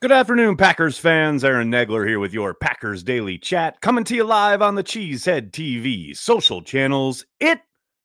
Good afternoon, Packers fans. Aaron Negler here with your Packers Daily Chat, coming to you live on the Cheesehead TV social channels. It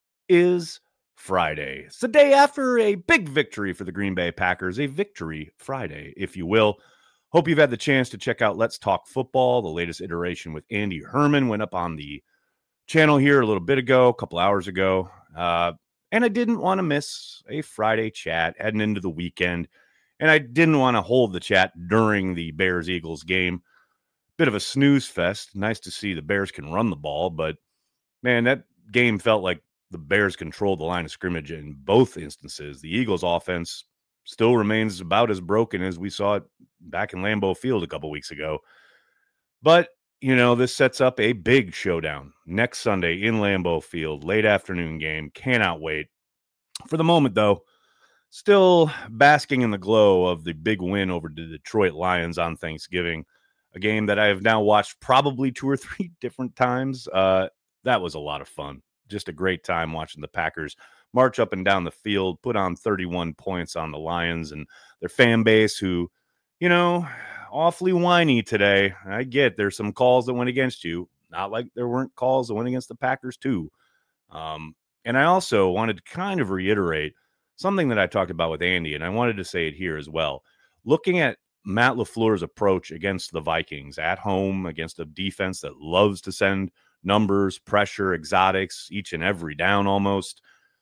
is Friday. It's the day after a big victory for the Green Bay Packers, a victory Friday, if you will. Hope you've had the chance to check out Let's Talk Football. The latest iteration with Andy Herman went up on the channel here a little bit ago, a couple hours ago. And I didn't want to miss a Friday chat heading into the weekend. And I didn't want to hold the chat during the Bears-Eagles game. Bit of a snooze fest. Nice to see the Bears can run the ball, but man, that game felt like the Bears controlled the line of scrimmage in both instances. The Eagles' offense still remains about as broken as we saw it back in Lambeau Field a couple weeks ago. But, you know, this sets up a big showdown next Sunday in Lambeau Field, late afternoon game. Cannot wait. For the moment, though, still basking in the glow of the big win over the Detroit Lions on Thanksgiving, a game that I have now watched probably 2 or 3 different times. That was a lot of fun. Just a great time watching the Packers march up and down the field, put on 31 points on the Lions and their fan base who, you know, awfully whiny today. I get there's some calls that went against you. Not like there weren't calls that went against the Packers too. And I also wanted to kind of reiterate something that I talked about with Andy, and I wanted to say it here as well. Looking at Matt LaFleur's approach against the Vikings at home, against a defense that loves to send numbers, pressure, exotics, each and every down almost.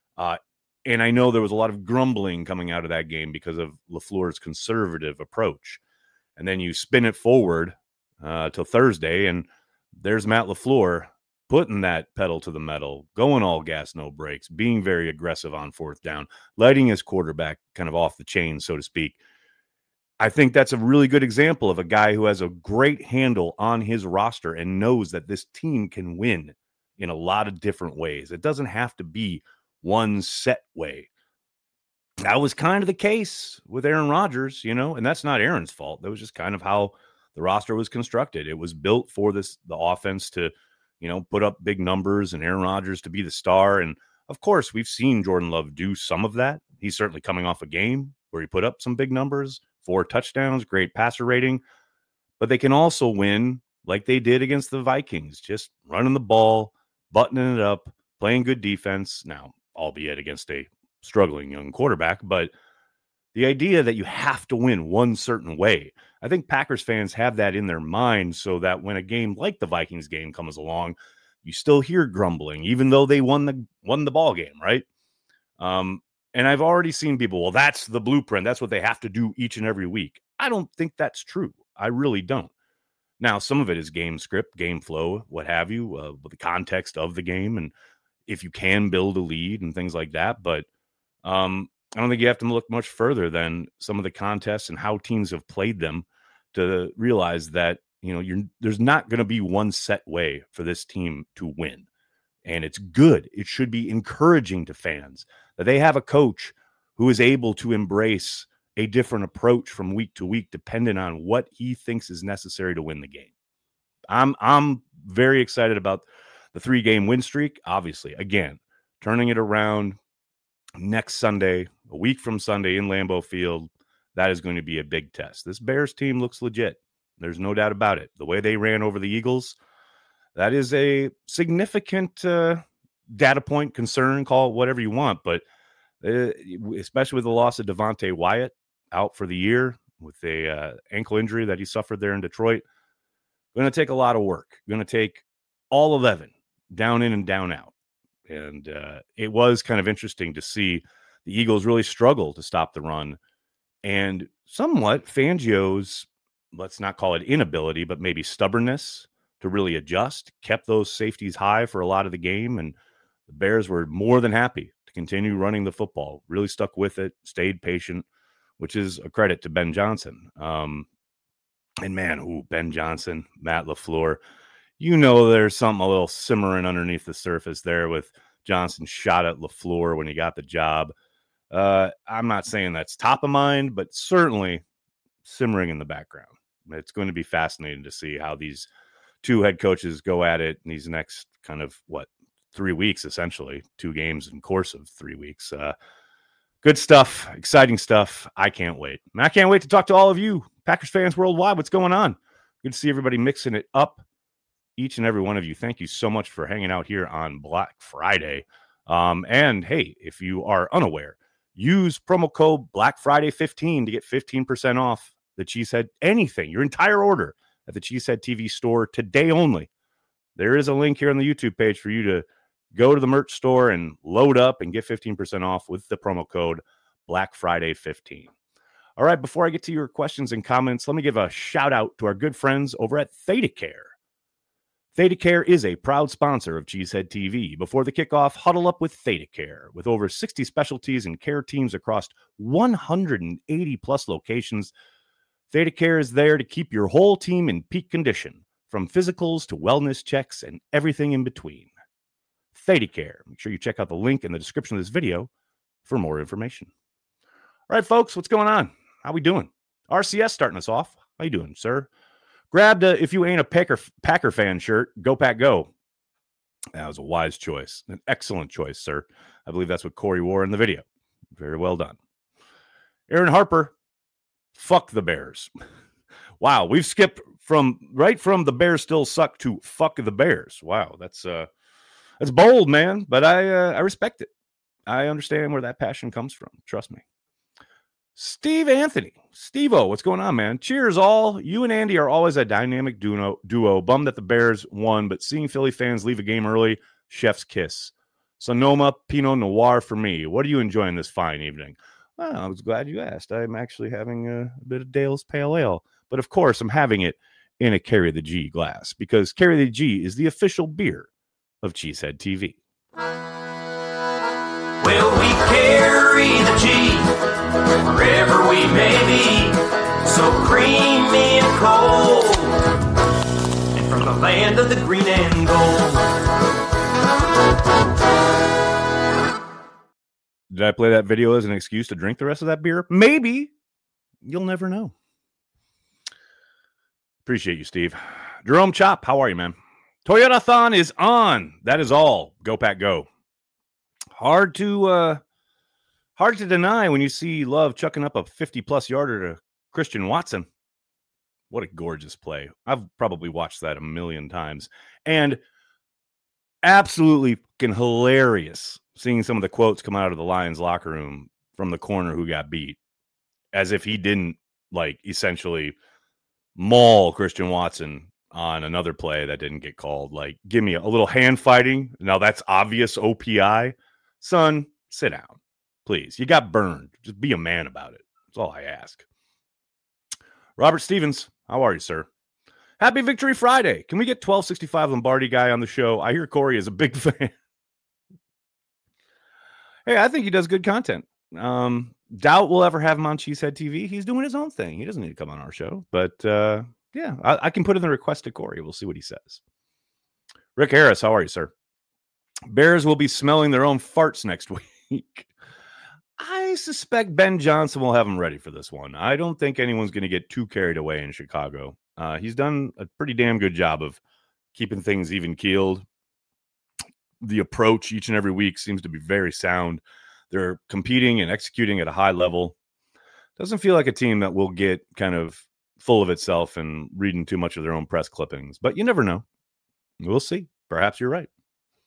And I know there was a lot of grumbling coming out of that game because of LaFleur's conservative approach. And then you spin it forward till Thursday, and there's Matt LaFleur putting that pedal to the metal, going all gas, no brakes, being very aggressive on fourth down, letting his quarterback kind of off the chain, so to speak. I think that's a really good example of a guy who has a great handle on his roster and knows that this team can win in a lot of different ways. It doesn't have to be one set way. That was kind of the case with Aaron Rodgers, you know, and that's not Aaron's fault. That was just kind of how the roster was constructed. It was built for the offense to, you know, put up big numbers and Aaron Rodgers to be the star. And of course, we've seen Jordan Love do some of that. He's certainly coming off a game where he put up some big numbers, 4 touchdowns, great passer rating. But they can also win like they did against the Vikings, just running the ball, buttoning it up, playing good defense. Now, albeit against a struggling young quarterback, but the idea that you have to win one certain way, I think Packers fans have that in their mind so that when a game like the Vikings game comes along, you still hear grumbling, even though they won the ball game, right? And I've already seen people, well, that's the blueprint. That's what they have to do each and every week. I don't think that's true. I really don't. Now, some of it is game script, game flow, what have you, with the context of the game, and if you can build a lead and things like that. But I don't think you have to look much further than some of the contests and how teams have played them to realize that, you know, there's not going to be one set way for this team to win. And it's good. It should be encouraging to fans that they have a coach who is able to embrace a different approach from week to week, depending on what he thinks is necessary to win the game. I'm very excited about the 3-game win streak. Obviously, again, turning it around next Sunday, a week from Sunday in Lambeau Field, that is going to be a big test. This Bears team looks legit. There's no doubt about it. The way they ran over the Eagles, that is a significant data point, concern, call it whatever you want. But especially with the loss of Devontae Wyatt out for the year with a ankle injury that he suffered there in Detroit, going to take a lot of work. Going to take all 11 down in and down out. And it was kind of interesting to see the Eagles really struggle to stop the run. And somewhat Fangio's, let's not call it inability, but maybe stubbornness to really adjust, kept those safeties high for a lot of the game. And the Bears were more than happy to continue running the football, really stuck with it, stayed patient, which is a credit to Ben Johnson. And man, Ben Johnson, Matt LaFleur, you know, there's something a little simmering underneath the surface there with Johnson's shot at LaFleur when he got the job. I'm not saying that's top of mind, but certainly simmering in the background. It's going to be fascinating to see how these two head coaches go at it in these next kind of 3 weeks, essentially 2 games in course of 3 weeks. Good stuff, exciting stuff. I can't wait. And I can't wait to talk to all of you Packers fans worldwide, what's going on? Good to see everybody mixing it up. Each and every one of you, thank you so much for hanging out here on Black Friday. And hey, if you are unaware, use promo code Black Friday 15 to get 15% off the Cheesehead anything, your entire order at the Cheesehead TV store today only. There is a link here on the YouTube page for you to go to the merch store and load up and get 15% off with the promo code Black Friday 15. All right, before I get to your questions and comments, let me give a shout out to our good friends over at ThedaCare. ThedaCare is a proud sponsor of Cheesehead TV. Before the kickoff, huddle up with ThedaCare. With over 60 specialties and care teams across 180 plus locations, ThedaCare is there to keep your whole team in peak condition, from physicals to wellness checks and everything in between. ThedaCare. Make sure you check out the link in the description of this video for more information. All right, folks, what's going on? How we doing? RCS starting us off. How you doing, sir? Grabbed a If You Ain't a Packer Fan shirt. Go Pack Go. That was a wise choice. An excellent choice, sir. I believe that's what Corey wore in the video. Very well done. Aaron Harper. Fuck the Bears. Wow, we've skipped from the Bears still suck to fuck the Bears. Wow, that's bold, man. But I respect it. I understand where that passion comes from. Trust me. Steve Anthony. Steve-O, what's going on, man? Cheers, all. You and Andy are always a dynamic duo. Bummed that the Bears won, but seeing Philly fans leave a game early, chef's kiss. Sonoma Pinot Noir for me. What are you enjoying this fine evening? Well, I was glad you asked. I'm actually having a bit of Dale's Pale Ale. But, of course, I'm having it in a Carry the G glass because Carry the G is the official beer of Cheesehead TV. Well, we carry the G wherever we may be, so creamy and cold, and from the land of the green and gold. Did I play that video as an excuse to drink the rest of that beer? Maybe. You'll never know. Appreciate you, Steve. Jerome Chop, how are you, man? Toyota-thon is on. That is all. Go Pack Go. Hard to deny when you see Love chucking up a 50-plus yarder to Christian Watson. What a gorgeous play. I've probably watched that a million times. And absolutely fucking hilarious seeing some of the quotes come out of the Lions locker room from the corner who got beat. As if he didn't, essentially maul Christian Watson on another play that didn't get called. Give me a little hand fighting. Now that's obvious OPI. Son, sit down, please. You got burned. Just be a man about it. That's all I ask. Robert Stevens, how are you, sir? Happy Victory Friday. Can we get 1265 Lombardi guy on the show? I hear Corey is a big fan. Hey, I think he does good content. Doubt we'll ever have him on Cheesehead TV. He's doing his own thing. He doesn't need to come on our show. But, yeah, I can put in the request to Corey. We'll see what he says. Rick Harris, how are you, sir? Bears will be smelling their own farts next week. I suspect Ben Johnson will have them ready for this one. I don't think anyone's going to get too carried away in Chicago. He's done a pretty damn good job of keeping things even-keeled. The approach each and every week seems to be very sound. They're competing and executing at a high level. Doesn't feel like a team that will get kind of full of itself and reading too much of their own press clippings. But you never know. We'll see. Perhaps you're right.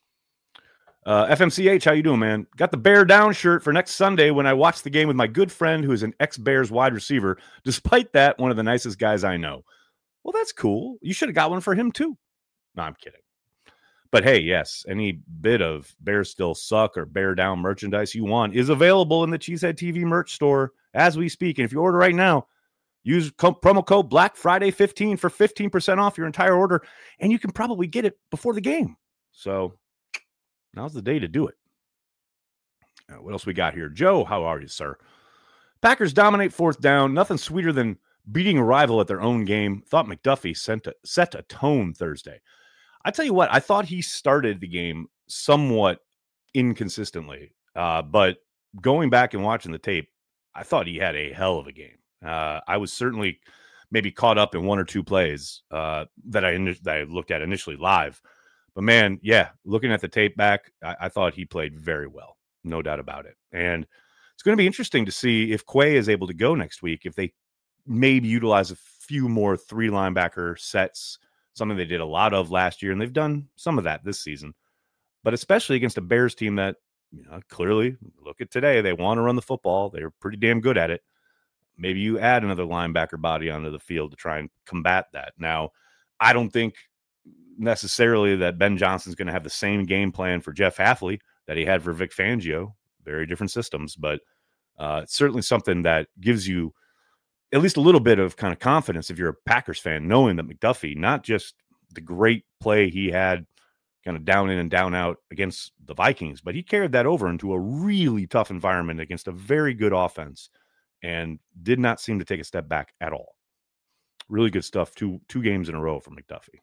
FMCH, how you doing, man? Got the Bear Down shirt for next Sunday when I watch the game with my good friend who is an ex-Bears wide receiver. Despite that, one of the nicest guys I know. Well, that's cool. You should have got one for him, too. No, I'm kidding. But hey, yes, any bit of Bears Still Suck or Bear Down merchandise you want is available in the Cheesehead TV merch store as we speak. And if you order right now, use promo code Black Friday 15 for 15% off your entire order, and you can probably get it before the game. So now's the day to do it. What else we got here? Joe, how are you, sir? Packers dominate fourth down. Nothing sweeter than beating a rival at their own game. Thought McDuffie set a tone Thursday. I tell you what, I thought he started the game somewhat inconsistently. But going back and watching the tape, I thought he had a hell of a game. I was certainly maybe caught up in one or two plays that I looked at initially live. But, man, yeah, looking at the tape back, I thought he played very well. No doubt about it. And it's going to be interesting to see if Quay is able to go next week, if they maybe utilize a few more 3 linebacker sets, something they did a lot of last year, and they've done some of that this season. But especially against a Bears team that, clearly, look at today, they want to run the football. They're pretty damn good at it. Maybe you add another linebacker body onto the field to try and combat that. Now, I don't think necessarily that Ben Johnson's going to have the same game plan for Jeff Hafley that he had for Vic Fangio. Very different systems, but it's certainly something that gives you at least a little bit of kind of confidence if you're a Packers fan, knowing that McDuffie, not just the great play he had kind of down in and down out against the Vikings, but he carried that over into a really tough environment against a very good offense and did not seem to take a step back at all. Really good stuff. Two games in a row for McDuffie.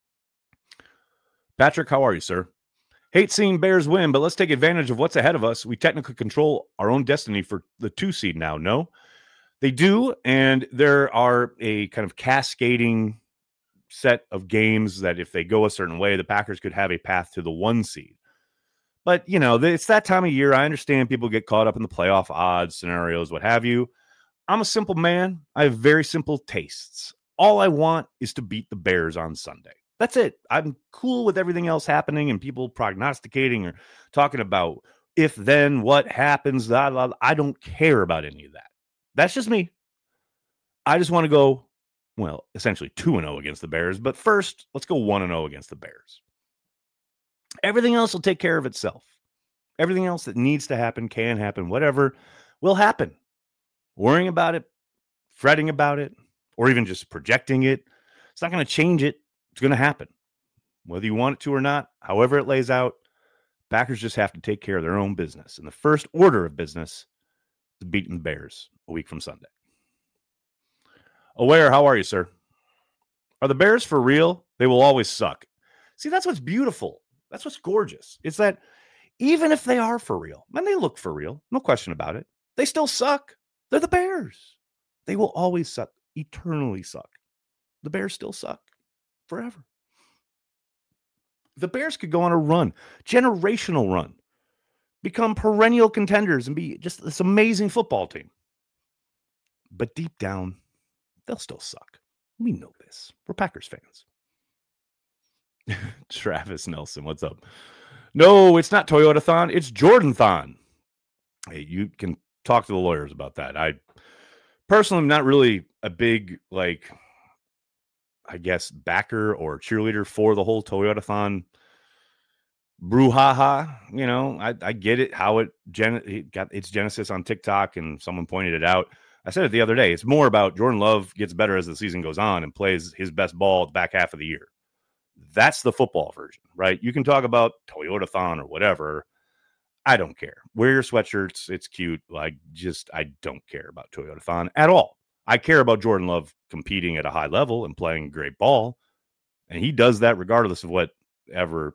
Patrick, how are you, sir? Hate seeing Bears win, but let's take advantage of what's ahead of us. We technically control our own destiny for the 2 seed now. No, they do. And there are a kind of cascading set of games that if they go a certain way, the Packers could have a path to the 1 seed. But, it's that time of year. I understand people get caught up in the playoff odds, scenarios, what have you. I'm a simple man. I have very simple tastes. All I want is to beat the Bears on Sunday. That's it. I'm cool with everything else happening and people prognosticating or talking about if then what happens. I don't care about any of that. That's just me. I just want to go, essentially 2-0 against the Bears. But first, let's go 1-0 against the Bears. Everything else will take care of itself. Everything else that needs to happen, can happen, whatever will happen. Worrying about it, fretting about it, or even just projecting it, it's not going to change it. It's going to happen. Whether you want it to or not, however it lays out, Packers just have to take care of their own business. And the first order of business is beating the Bears a week from Sunday. Aware, how are you, sir? Are the Bears for real? They will always suck. See, that's what's beautiful. That's what's gorgeous. It's that even if they are for real, and they look for real, no question about it, they still suck. They're the Bears. They will always suck, eternally suck. The Bears still suck forever. The Bears could go on a run, generational run, become perennial contenders and be just this amazing football team. But deep down, they'll still suck. We know this. We're Packers fans. Travis Nelson, what's up? No, it's not Toyota-thon. It's Jordan-thon. Hey, you can talk to the lawyers about that. I personally am not really a big, backer or cheerleader for the whole Toyota-thon brouhaha. I get it, how it got its genesis on TikTok, and someone pointed it out. I said it the other day. It's more about Jordan Love gets better as the season goes on and plays his best ball the back half of the year. That's the football version, right? You can talk about Toyota-thon or whatever. I don't care. Wear your sweatshirts. It's cute. I don't care about Toyota-thon at all. I care about Jordan Love competing at a high level and playing great ball. And he does that regardless of whatever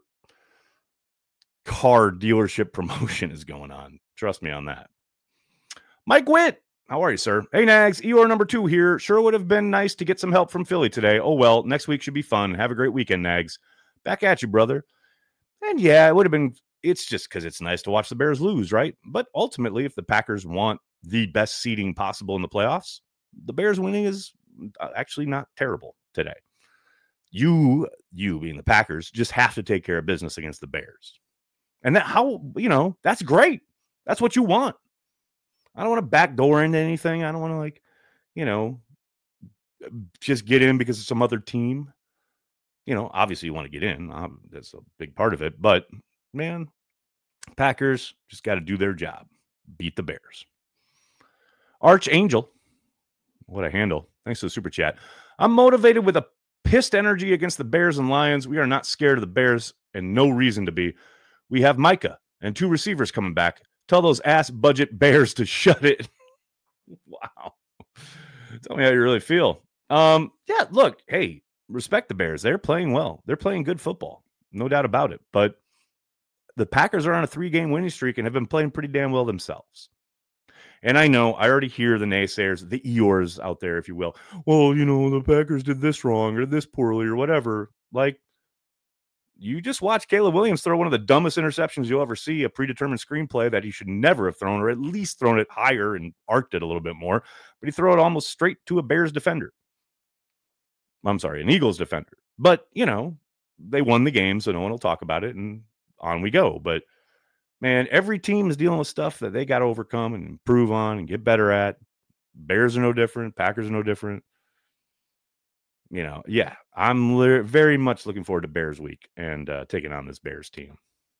car dealership promotion is going on. Trust me on that. Mike Witt, how are you, sir? Hey, Nags, Eeyore number 2 here. Sure would have been nice to get some help from Philly today. Oh, well, next week should be fun. Have a great weekend, Nags. Back at you, brother. And yeah, it would have been, it's just because it's nice to watch the Bears lose, right? But ultimately, if the Packers want the best seeding possible in the playoffs, the Bears winning is actually not terrible today. You being the Packers, just have to take care of business against the Bears. And that's great. That's what you want. I don't want to backdoor into anything. I don't want to just get in because of some other team. Obviously you want to get in. That's a big part of it. But, man, Packers just got to do their job. Beat the Bears. Archangel. What a handle. Thanks for the super chat. I'm motivated with a pissed energy against the Bears and Lions. We are not scared of the Bears and no reason to be. We have Micah and 2 receivers coming back. Tell those ass budget Bears to shut it. Wow. Tell me how you really feel. Yeah, look, hey, respect the Bears. They're playing well. They're playing good football. No doubt about it. But the Packers are on a 3-game winning streak and have been playing pretty damn well themselves. And I know, I already hear the naysayers, the Eeyores out there, if you will. Well, the Packers did this wrong or this poorly or whatever. you just watch Caleb Williams throw one of the dumbest interceptions you'll ever see, a predetermined screenplay that he should never have thrown, or at least thrown it higher and arced it a little bit more. But he threw it almost straight to a Bears defender. I'm sorry, an Eagles defender. But, they won the game, so no one will talk about it, and on we go. But, man, every team is dealing with stuff that they got to overcome and improve on and get better at. Bears are no different. Packers are no different. I'm very much looking forward to Bears week and taking on this Bears team.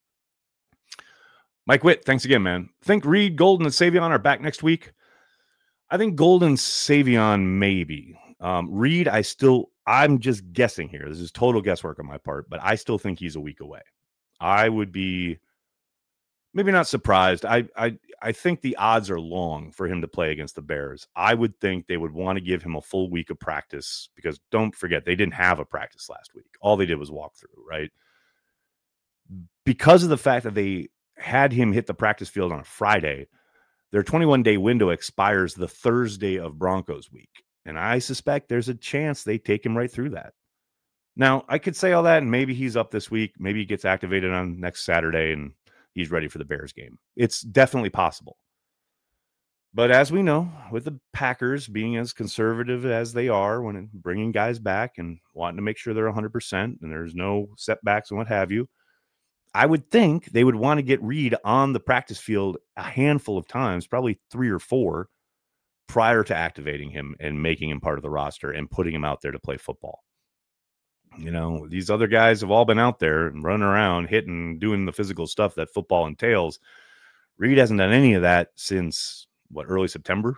Mike Witt, thanks again, man. Think Reed, Golden, and Savion are back next week? I think Golden, Savion, maybe. Reed, I'm just guessing here. This is total guesswork on my part, but I still think he's a week away. I would be maybe not surprised. I think the odds are long for him to play against the Bears. I would think they would want to give him a full week of practice because don't forget, they didn't have a practice last week. All they did was walk through, right? Because of the fact that they had him hit the practice field on a Friday, their 21-day window expires the Thursday of Broncos week. And I suspect there's a chance they take him right through that. Now, I could say all that, and maybe he's up this week. Maybe he gets activated on next Saturday, and he's ready for the Bears game. It's definitely possible. But as we know, with the Packers being as conservative as they are when bringing guys back and wanting to make sure they're 100% and there's no setbacks and what have you, I would think they would want to get Reed on the practice field a handful of times, probably 3 or 4, prior to activating him and making him part of the roster and putting him out there to play football. These other guys have all been out there and running around, hitting, doing the physical stuff that football entails. Reed hasn't done any of that since, early September?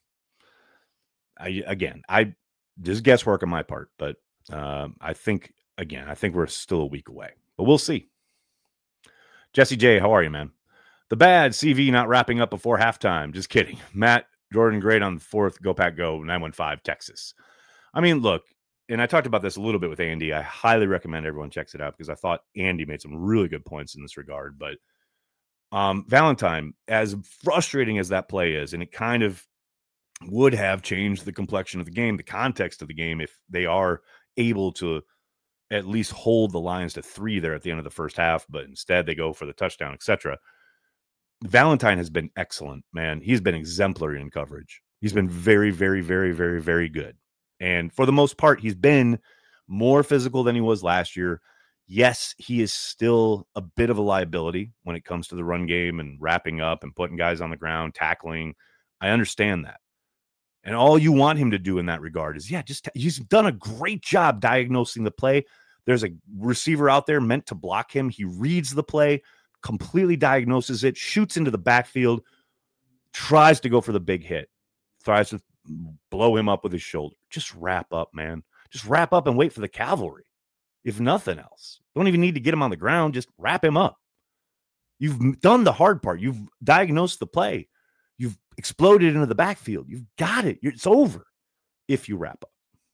I just guesswork on my part, but I think we're still a week away. But we'll see. Jesse J., how are you, man? The bad CV not wrapping up before halftime. Just kidding. Matt Jordan, great on the 4th. Go Pack Go, 915 Texas. I mean, look, and I talked about this a little bit with Andy. I highly recommend everyone checks it out because I thought Andy made some really good points in this regard. But Valentine, as frustrating as that play is, and it kind of would have changed the complexion of the game, the context of the game, if they are able to at least hold the Lions to 3 there at the end of the first half, but instead they go for the touchdown, etc. Valentine has been excellent, man. He's been exemplary in coverage. He's been very, very, very, very, very good. And for the most part, he's been more physical than he was last year. Yes, he is still a bit of a liability when it comes to the run game and wrapping up and putting guys on the ground, tackling. I understand that. And all you want him to do in that regard is, he's done a great job diagnosing the play. There's a receiver out there meant to block him. He reads the play, completely diagnoses it, shoots into the backfield, tries to go for the big hit, tries to blow him up with his shoulder. Just wrap up, man. Just wrap up and wait for the cavalry. If nothing else, don't even need to get him on the ground. Just wrap him up. You've done the hard part. You've diagnosed the play. You've exploded into the backfield. You've got it. It's over if you wrap up.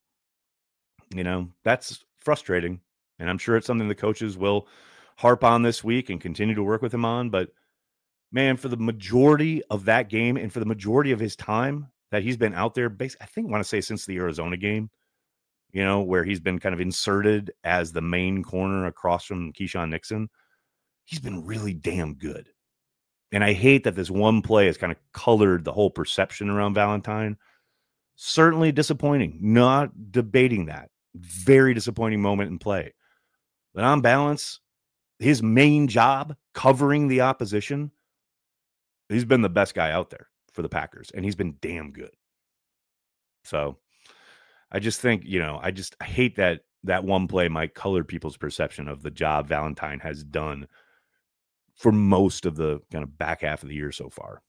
That's frustrating. And I'm sure it's something the coaches will harp on this week and continue to work with him on. But, man, for the majority of that game and for the majority of his time that he's been out there, basically, I want to say since the Arizona game, where he's been kind of inserted as the main corner across from Keyshawn Nixon, he's been really damn good. And I hate that this one play has kind of colored the whole perception around Valentine. Certainly disappointing. Not debating that. Very disappointing moment in play. But on balance, his main job, covering the opposition, he's been the best guy out there for the Packers. And he's been damn good. So I just think, I hate that one play might color people's perception of the job Valentine has done for most of the kind of back half of the year so far.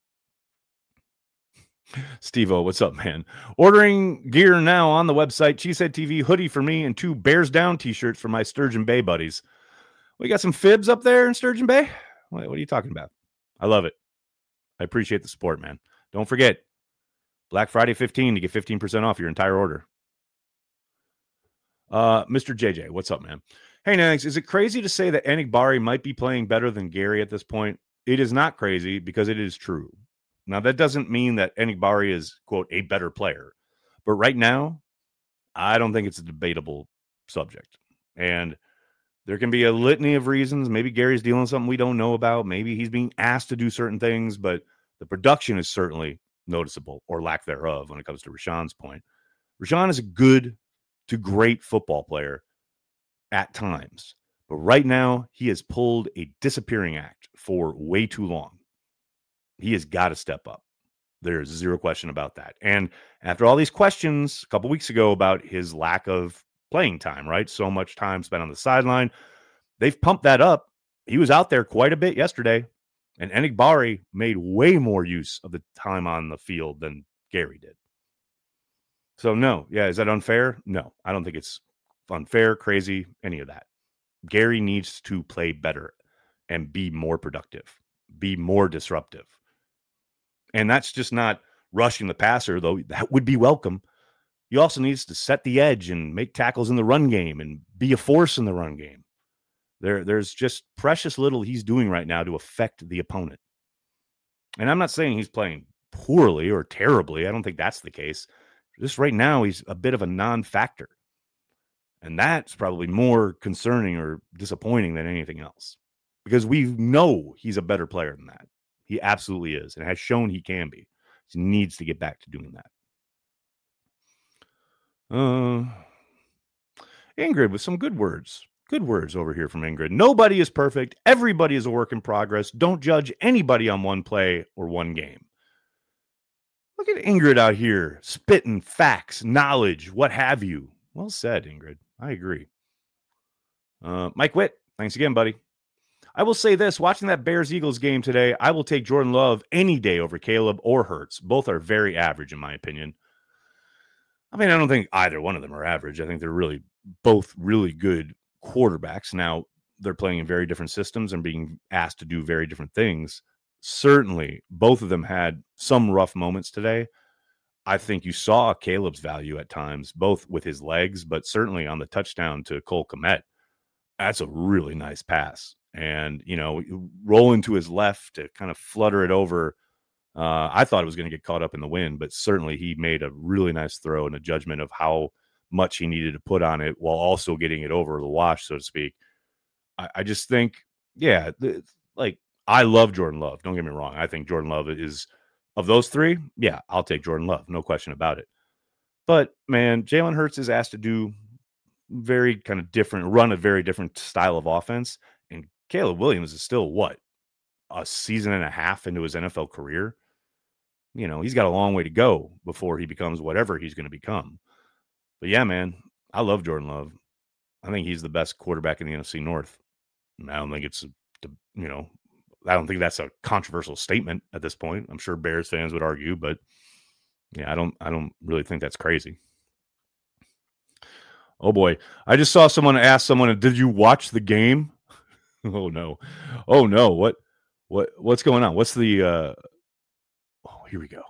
Steve-O, what's up, man? Ordering gear now on the website. Cheesehead TV hoodie for me and 2 Bears Down t-shirts for my Sturgeon Bay buddies. We got some fibs up there in Sturgeon Bay? What are you talking about? I love it. I appreciate the support, man. Don't forget, Black Friday 15 to get 15% off your entire order. Mr. JJ, what's up, man? Hey, Nags, is it crazy to say that Enigbari might be playing better than Gary at this point? It is not crazy because it is true. Now, that doesn't mean that Enigbari is, quote, a better player. But right now, I don't think it's a debatable subject. And There can be a litany of reasons. Maybe Gary's dealing with something we don't know about. Maybe he's being asked to do certain things, but the production is certainly noticeable, or lack thereof, when it comes to Rashawn's point. Rashawn is a good to great football player at times, but right now he has pulled a disappearing act for way too long. He has got to step up. There's zero question about that. And after all these questions a couple weeks ago about his lack of playing time, right? So much time spent on the sideline. They've pumped that up. He was out there quite a bit yesterday, and Enagbare made way more use of the time on the field than Gary did. So no, is that unfair? No, I don't think it's unfair, crazy, any of that. Gary needs to play better and be more productive, be more disruptive. And that's just not rushing the passer, though that would be welcome. He also needs to set the edge and make tackles in the run game and be a force in the run game. There's just precious little he's doing right now to affect the opponent. And I'm not saying he's playing poorly or terribly. I don't think that's the case. Just right now, he's a bit of a non-factor. And that's probably more concerning or disappointing than anything else. Because we know he's a better player than that. He absolutely is, and has shown he can be. He needs to get back to doing that. Ingrid with some good words. Good words over here from Ingrid. Nobody is perfect. Everybody is a work in progress. Don't judge anybody on one play or one game. Look at Ingrid out here, spitting facts, knowledge, what have you. Well said, Ingrid. I agree. Mike Witt, thanks again, buddy. I will say this, watching that Bears-Eagles game today, I will take Jordan Love any day over Caleb or Hurts. Both are very average, in my opinion. I mean, I don't think either one of them are average. I think they're really both really good quarterbacks. Now, they're playing in very different systems and being asked to do very different things. Certainly, both of them had some rough moments today. I think you saw Caleb's value at times, both with his legs, but certainly on the touchdown to Cole Kmet. That's a really nice pass. And, roll into his left to kind of flutter it over. I thought it was going to get caught up in the wind, but certainly he made a really nice throw and a judgment of how much he needed to put on it while also getting it over the wash, so to speak. I just think, I love Jordan Love. Don't get me wrong. I think Jordan Love is, of those three, I'll take Jordan Love. No question about it. But, man, Jalen Hurts is asked to do run a very different style of offense. And Caleb Williams is still, a season and a half into his NFL career? He's got a long way to go before he becomes whatever he's going to become. But, man, I love Jordan Love. I think he's the best quarterback in the NFC North. I don't think I don't think that's a controversial statement at this point. I'm sure Bears fans would argue, but I don't really think that's crazy. Oh boy. I just saw someone ask someone, did you watch the game? Oh no. What's going on? What's the here we go.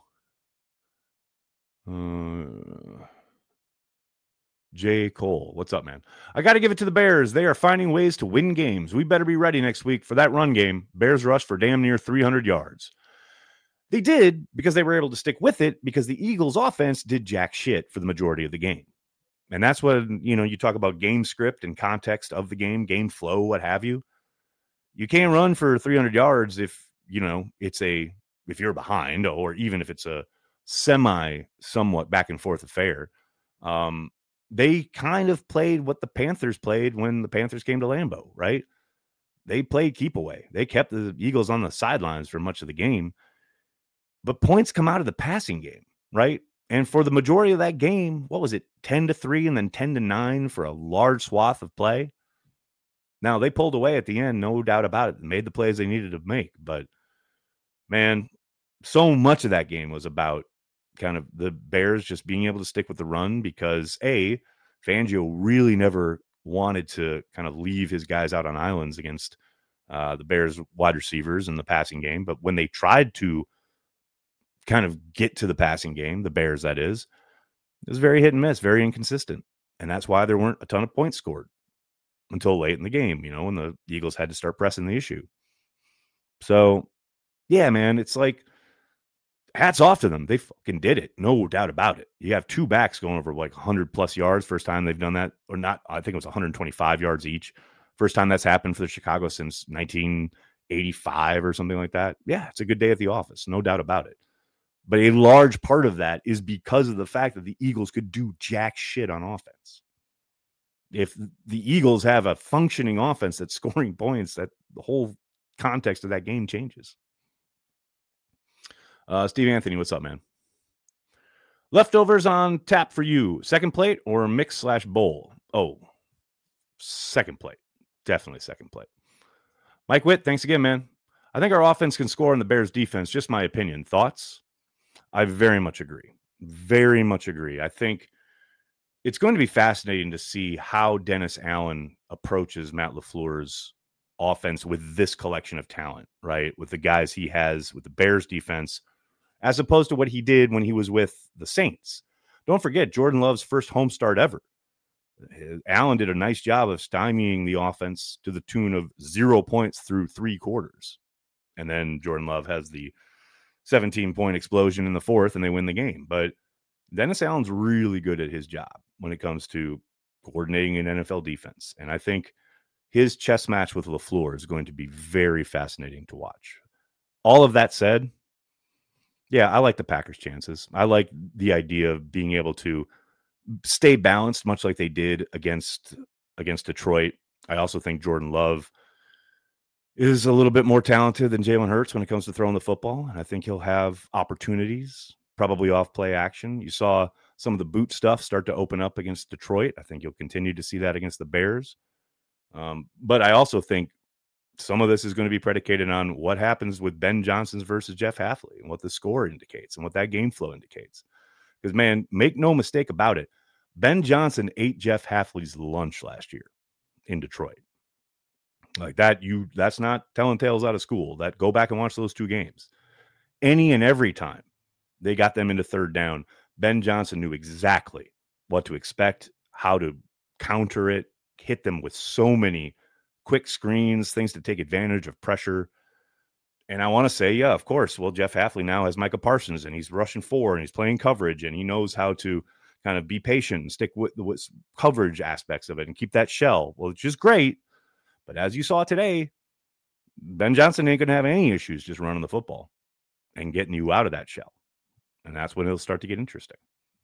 J. Cole, what's up, man? I got to give it to the Bears. They are finding ways to win games. We better be ready next week for that run game. Bears rushed for damn near 300 yards. They did because they were able to stick with it because the Eagles offense did jack shit for the majority of the game. And that's what, you talk about game script and context of the game flow, what have you. You can't run for 300 yards if you're behind, or even if it's a somewhat back and forth affair. They kind of played what the Panthers played when the Panthers came to Lambeau, right? They played keep away. They kept the Eagles on the sidelines for much of the game. But points come out of the passing game, right? And for the majority of that game, what was it? 10-3 and then 10-9 for a large swath of play. Now, they pulled away at the end, no doubt about it, made the plays they needed to make. But, man, so much of that game was about kind of the Bears just being able to stick with the run because, Fangio really never wanted to kind of leave his guys out on islands against the Bears wide receivers in the passing game. But when they tried to kind of get to the passing game, the Bears, that is, it was very hit and miss, very inconsistent. And that's why there weren't a ton of points scored until late in the game, when the Eagles had to start pressing the issue. So, man, it's like, hats off to them. They fucking did it. No doubt about it. You have two backs going over 100 plus yards. First time they've done that, or not. I think it was 125 yards each. First time that's happened for the Chicago since 1985 or something like that. Yeah, it's a good day at the office, no doubt about it. But a large part of that is because of the fact that the Eagles could do jack shit on offense. If the Eagles have a functioning offense that's scoring points, that the whole context of that game changes. Steve Anthony, what's up, man? Leftovers on tap for you. Second plate or mix/bowl? Oh, second plate. Definitely second plate. Mike Witt, thanks again, man. I think our offense can score on the Bears defense. Just my opinion. Thoughts? I very much agree. Very much agree. I think it's going to be fascinating to see how Dennis Allen approaches Matt LaFleur's offense with this collection of talent, right? With the guys he has with the Bears defense, as opposed to what he did when he was with the Saints. Don't forget, Jordan Love's first home start ever. Allen did a nice job of stymieing the offense to the tune of 0 points through 3 quarters. And then Jordan Love has the 17-point explosion in the fourth, and they win the game. But Dennis Allen's really good at his job when it comes to coordinating an NFL defense. And I think his chess match with LaFleur is going to be very fascinating to watch. All of that said, yeah, I like the Packers' chances. I like the idea of being able to stay balanced, much like they did against Detroit. I also think Jordan Love is a little bit more talented than Jalen Hurts when it comes to throwing the football. And I think he'll have opportunities, probably off play action. You saw some of the boot stuff start to open up against Detroit. I think you'll continue to see that against the Bears. But I also think some of this is going to be predicated on what happens with Ben Johnson versus Jeff Hafley and what the score indicates and what that game flow indicates. Because, man, make no mistake about it, Ben Johnson ate Jeff Hafley's lunch last year in Detroit. Like that, that's not telling tales out of school. That go back and watch those 2 games. Any and every time they got them into third down, Ben Johnson knew exactly what to expect, how to counter it, hit them with so many quick screens, things to take advantage of pressure. And I want to say, yeah, of course. Well, Jeff Hafley now has Micah Parsons, and he's rushing 4, and he's playing coverage, and he knows how to kind of be patient and stick with the coverage aspects of it and keep that shell, which is great. But as you saw today, Ben Johnson ain't going to have any issues just running the football and getting you out of that shell. And that's when it'll start to get interesting.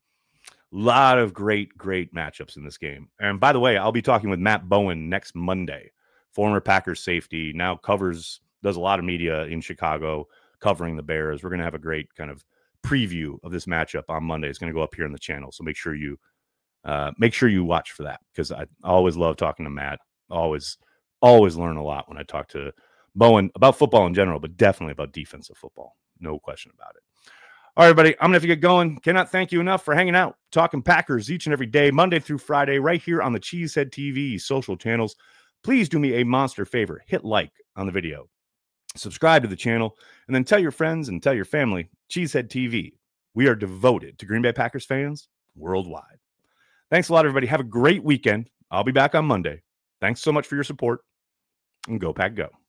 A lot of great matchups in this game. And by the way, I'll be talking with Matt Bowen next Monday, former Packers safety, now does a lot of media in Chicago covering the Bears. We're going to have a great kind of preview of this matchup on Monday. It's going to go up here on the channel. So make sure you watch for that, because I always love talking to Matt. Always learn a lot when I talk to Bowen about football in general, but definitely about defensive football. No question about it. All right, everybody, I'm going to have to get going. Cannot thank you enough for hanging out, talking Packers each and every day, Monday through Friday, right here on the Cheesehead TV social channels. Please do me a monster favor. Hit like on the video. Subscribe to the channel, and then tell your friends and tell your family, Cheesehead TV. We are devoted to Green Bay Packers fans worldwide. Thanks a lot, everybody. Have a great weekend. I'll be back on Monday. Thanks so much for your support, and go Pack Go.